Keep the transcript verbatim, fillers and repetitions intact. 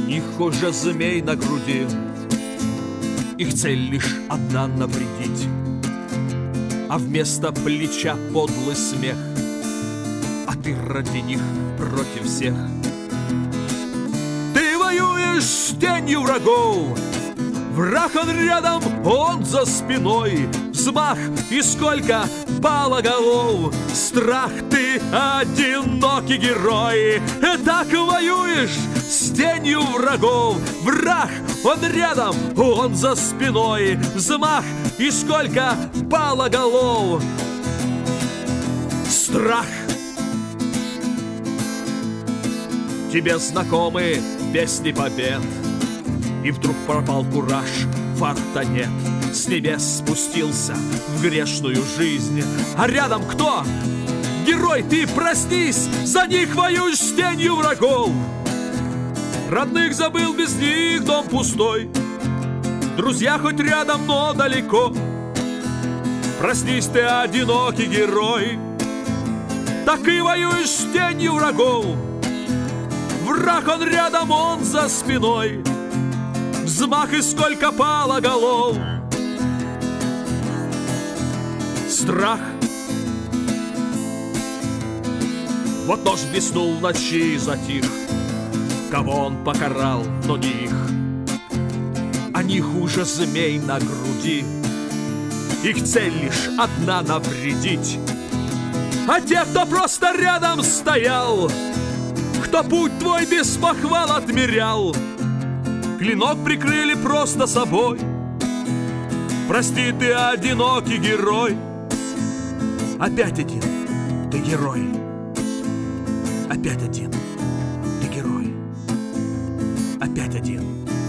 Их уже змей на груди, их цель лишь одна — навредить. А вместо плеча подлый смех, а ты ради них против всех. Ты воюешь с тенью врагов, враг он рядом, он за спиной. Взмах, и сколько пало голов. Страх, ты одинокий герой. Так воюешь с тенью врагов. Враг, он рядом, он за спиной. Взмах, и сколько пало голов. Страх. Тебе знакомы песни побед, и вдруг пропал кураж, фарта нет. С небес спустился в грешную жизнь. А рядом кто? Герой, ты проснись, за них воюешь с тенью врагов. Родных забыл, без них дом пустой. Друзья хоть рядом, но далеко. Проснись, ты одинокий герой. Так и воюешь с тенью врагов. Враг он рядом, он за спиной. Взмах, и сколько пало голов. Страх. Вот нож блеснул в ночи и затих. Кого он покарал, но не их. Они хуже змей на груди. Их цель лишь одна — навредить. А те, кто просто рядом стоял, кто путь твой без похвал отмерял, клинок прикрыли просто собой. Прости, ты одинокий герой. Опять один ты герой. Опять один ты герой. Опять один